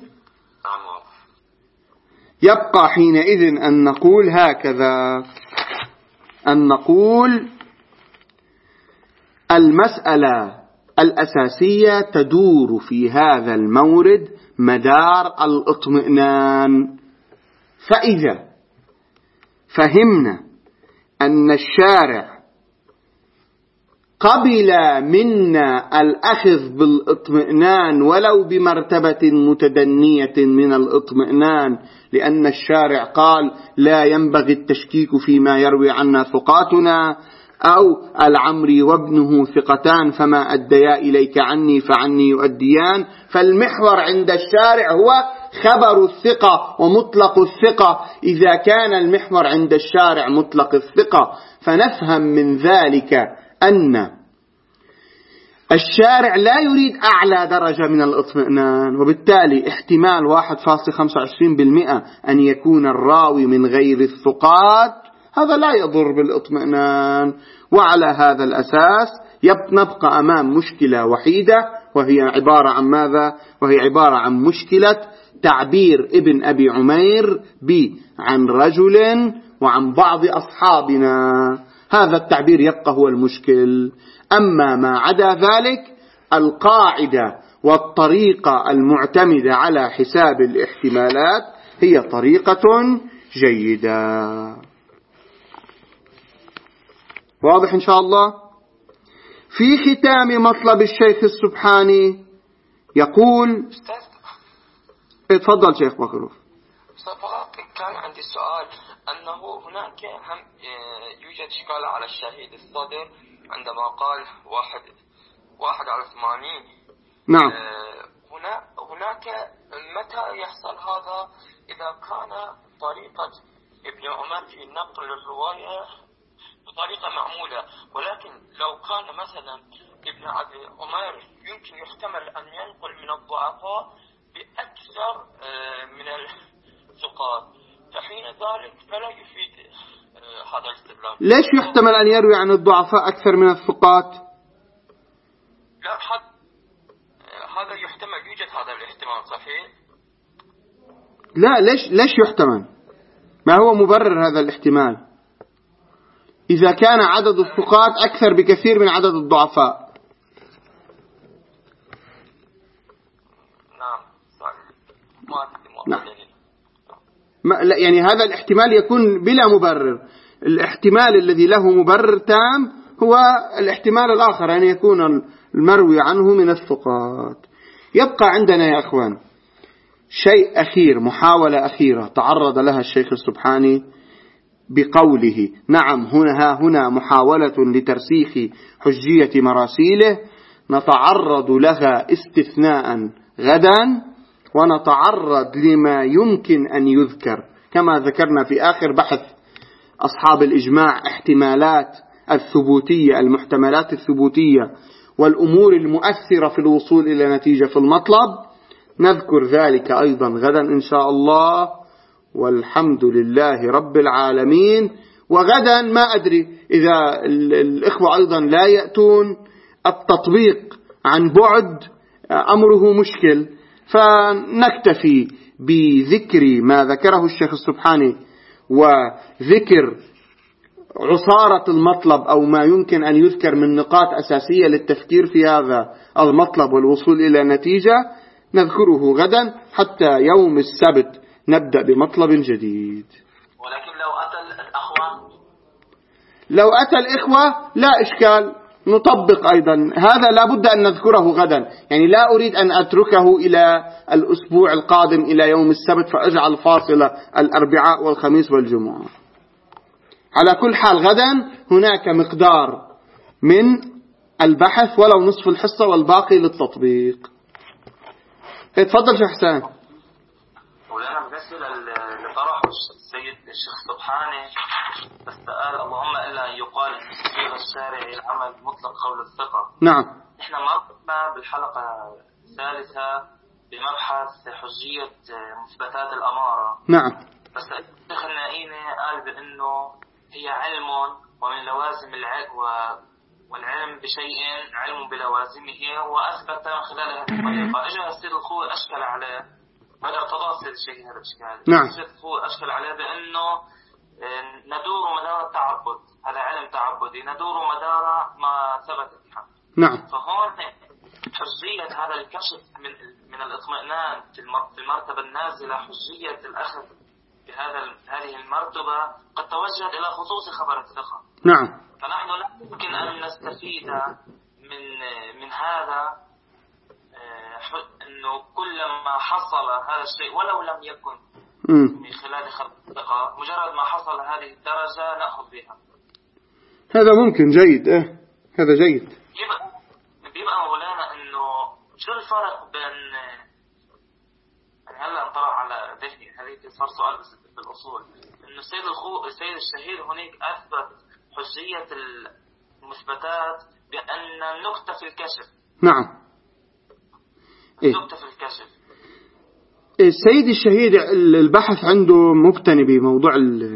يبقى حينئذ أن نقول هكذا، أن نقول المسألة الأساسية تدور في هذا المورد مدار الاطمئنان. فإذا فهمنا أن الشارع قبل منا الأخذ بالاطمئنان ولو بمرتبة متدنية من الاطمئنان، لأن الشارع قال لا ينبغي التشكيك فيما يروي عنا ثقاتنا، أو العمري وابنه ثقتان فما أديا إليك عني فعني يؤديان، فالمحور عند الشارع هو خبر الثقة ومطلق الثقة. إذا كان المحور عند الشارع مطلق الثقة فنفهم من ذلك أن الشارع لا يريد أعلى درجة من الاطمئنان، وبالتالي احتمال واحد فاصلة خمسة وعشرين بالمئة أن يكون الراوي من غير الثقات هذا لا يضر بالاطمئنان. وعلى هذا الأساس نبقى أمام مشكلة وحيدة، وهي عبارة عن ماذا؟ وهي عبارة عن مشكلة تعبير ابن أبي عمير عن رجل وعن بعض أصحابنا. هذا التعبير يبقى هو المشكل. أما ما عدا ذلك القاعدة والطريقة المعتمدة على حساب الاحتمالات هي طريقة جيدة. واضح إن شاء الله؟ في ختام مطلب الشيخ السبحاني يقول، اتفضل شيخ مخلوف. كان عندي سؤال، أنه هناك هم يوجد إشكال على الشهيد الصدر عندما قال واحد واحد على ثمانين. نعم. هنا هناك متى يحصل هذا؟ إذا كان طريقة ابن عمر في نقل الرواية بطريقة معمولة، ولكن لو كان مثلا ابن أبي عمر يمكن يحتمل أن ينقل من الضعفاء بأكثر من الثقات، فحين ذلك فلا يفيد هذا الاستدلال. ليش يحتمل أن يروي عن الضعفاء أكثر من الثقات؟ لا، هذا يحتمل، يوجد هذا الاحتمال، صحيح؟ لا، ليش ليش يحتمل؟ ما هو مبرر هذا الاحتمال إذا كان عدد الثقات أكثر بكثير من عدد الضعفاء؟ نعم صحيح. نعم. ما لا يعني هذا الاحتمال يكون بلا مبرر. الاحتمال الذي له مبرر تام هو الاحتمال الآخر، أن يعني يكون المروي عنه من الثقات. يبقى عندنا يا أخوان شيء أخير، محاولة أخيرة تعرض لها الشيخ السبحاني بقوله نعم هنا هنا محاولة لترسيخ حجية مراسيله، نتعرض لها استثناء غدا، ونتعرض لما يمكن أن يذكر كما ذكرنا في آخر بحث أصحاب الإجماع، احتمالات الثبوتية، المحتملات الثبوتية والأمور المؤثرة في الوصول إلى نتيجة في المطلب. نذكر ذلك أيضا غدا إن شاء الله، والحمد لله رب العالمين. وغدا ما أدري إذا الإخوة أيضا لا يأتون، التطبيق عن بعد أمره مشكل، فنكتفي بذكر ما ذكره الشيخ السبحاني وذكر عصارة المطلب أو ما يمكن أن يذكر من نقاط أساسية للتفكير في هذا المطلب والوصول إلى نتيجة نذكره غدا، حتى يوم السبت نبدأ بمطلب جديد. ولكن لو أتى الأخوة لو أتى الإخوة لا إشكال، نطبق أيضا هذا، لا بد أن نذكره غدا. يعني لا أريد أن أتركه إلى الأسبوع القادم إلى يوم السبت فأجعل فاصلة الأربعاء والخميس والجمعة. على كل حال غدا هناك مقدار من البحث ولو نصف الحصة والباقي للتطبيق. اتفضل شيخ حسان. مولانا بالنسبة لطرح السيد الشيخ سبحانه فاستقال اللهم إلا أن يقال في الشارع العمل مطلق قول الثقة. نعم. إحنا مرنا بالحلقة الثالثة بمبحث حجية مثبتات الأمارة. نعم. بس الشيخ النائيني قال بأنه هي علم ومن لوازم العلم والعلم بشيء علم بلوازمه، وأثبت من خلال هذه الطريقة. إجا السيد الخوي أشكل عليه، بدأ ارتضى السيد الشيخ هذا الإشكال. نعم. السيد الخوي أشكل عليه بأنه ندور مدار التعبد، هذا علم تعبدي، ندور مدار ما ثبت الحق. نعم. فهون حجية هذا الكشف من من الاطمئنان في المرتبة النازلة، حجية الأخذ بهذا هذه المرتبة قد توجهت إلى خصوص خبر الثقة. نعم. فنحن لا يمكن أن نستفيد من من هذا أنه كلما حصل هذا الشيء ولو لم يكن من خلال خبر الثقة، مجرد ما حصل هذه الدرجة نأخذ بها. هذا ممكن جيد. اه هذا جيد. يبقى بيبقى مولانا أنه شو الفرق بين، يعني هلا انطرح على ذهني هذه صار سؤال بس بالأصول، إنه السيد الخو السيد الشهيد هناك أثبت حجية المثبتات بأن النكتة في الكشف. نعم. النكتة في الكشف. السيد الشهيد البحث عنده مبتني بموضوع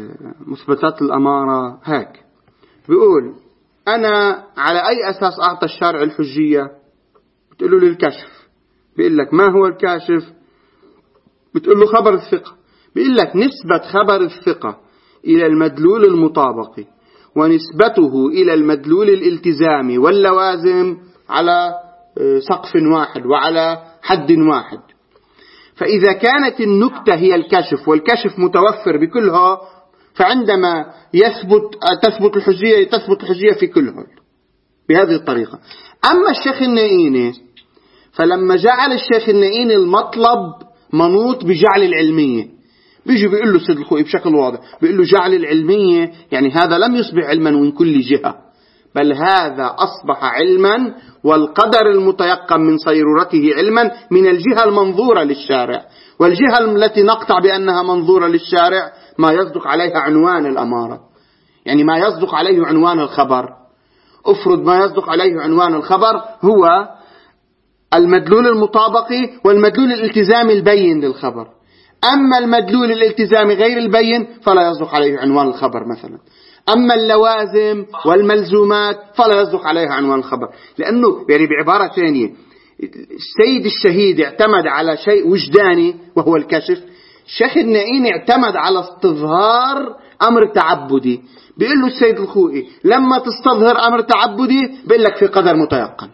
مثبتات الأمارة هيك، بيقول أنا على أي أساس أعطى الشارع الحجية؟ بتقول له للكشف. بيقول لك ما هو الكاشف؟ بتقول له خبر الثقة. بيقول لك نسبة خبر الثقة إلى المدلول المطابق ونسبته إلى المدلول الالتزامي واللوازم على سقف واحد وعلى حد واحد. فإذا كانت النكتة هي الكشف والكشف متوفر بكلها، فعندما يثبت تثبت الحجية تثبت الحجية في كلها بهذه الطريقة. أما الشيخ النائيني فلما جعل الشيخ النائيني المطلب منوط بجعل العلمية، بيجي بيقول له سيد الخوي بشكل واضح، بيقول له جعل العلمية يعني هذا لم يصبح علما من كل جهة، بل هذا أصبح علما والقدر المتيقن من صيرورته علما من الجهة المنظورة للشارع. والجهة التي نقطع بأنها منظورة للشارع ما يصدق عليها عنوان الأمارة، يعني ما يصدق عليه عنوان الخبر. أفرض ما يصدق عليه عنوان الخبر هو المدلول المطابقي والمدلول الالتزامي البين للخبر. أما المدلول الالتزامي غير البين فلا يصدق عليه عنوان الخبر مثلا. أما اللوازم والملزومات فلا يصدق عليها عنوان الخبر. لأنه يعني بعبارة ثانية السيد الشهيد اعتمد على شيء وجداني وهو الكشف، الشيخ النائيني اعتمد على استظهار أمر تعبدي. بيقول له السيد الخوئي لما تستظهر أمر تعبدي بيقول لك في قدر متيقن،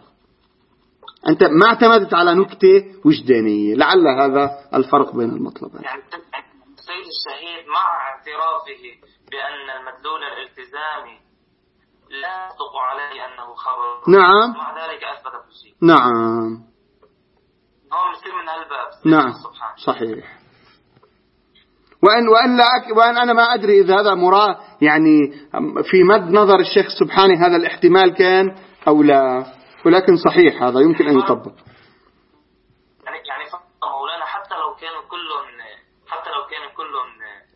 أنت ما اعتمدت على نكتة وجدانية. لعل هذا الفرق بين المطلبين. يعني السيد الشهيد مع اعترافه بأن المدلول الالتزامي لا يصدق عليه أنه خبر، نعم، مع ذلك أثبت الشيء. نعم، هو مثير من هالباب. نعم صحيح. وأن وأن لا أك... وأن أنا ما أدري إذا هذا مراد يعني في مد نظر الشيخ سبحانه هذا الاحتمال كان أو لا، ولكن صحيح هذا يمكن أن يطبق. يعني يعني مولانا حتى لو كانوا كلهم حتى لو كانوا كلهم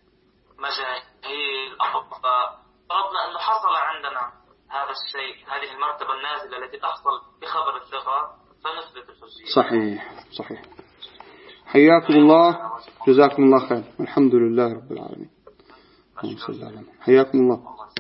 مجاهيل فرضنا أنه حصل عندنا هذا الشيء، هذه المرتبة النازلة التي تحصل بخبر الثقة فنثبت الحجية. صحيح صحيح. حياكم الله، جزاكم الله خير، الحمد لله رب العالمين. حياكم الله.